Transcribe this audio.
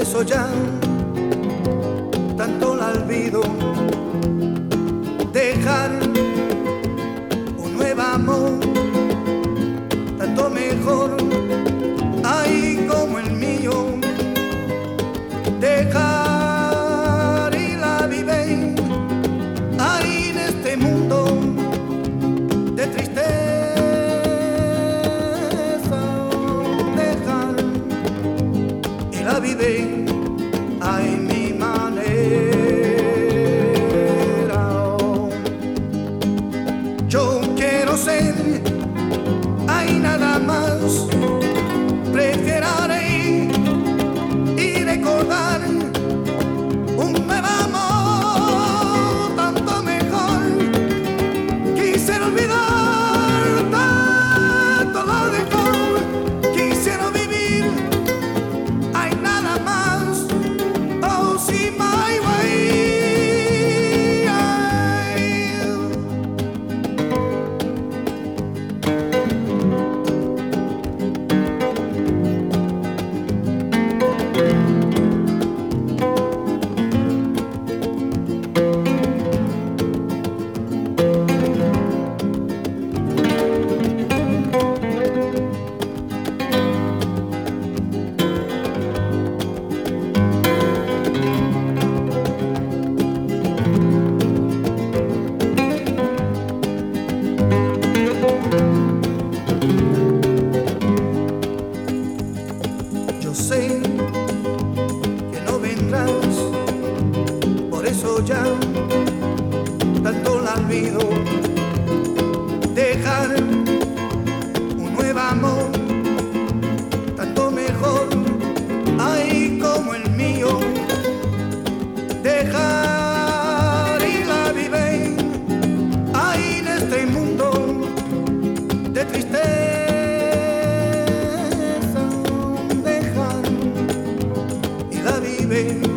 eso ya tanto la olvido. Dejar un nuevo amor, tanto mejor, ay, como el mío. Dejar y la vive, ay, en este mundo de tristeza. Dejar y la vive, ay, mi manera. Yo quiero ser, hay nada más, prefiero y recordar un nuevo amor, tanto mejor. Quisiera olvidar tanto lo dejó, quisiera vivir, hay nada más, oh, sí, my way. Yo sé que no vendrás, por eso ya tanto la olvido. Dejar un nuevo amor, tanto mejor, ay, como el mío. Dejar y la vive, ay, en este mundo de tristeza. Dejar y la vive.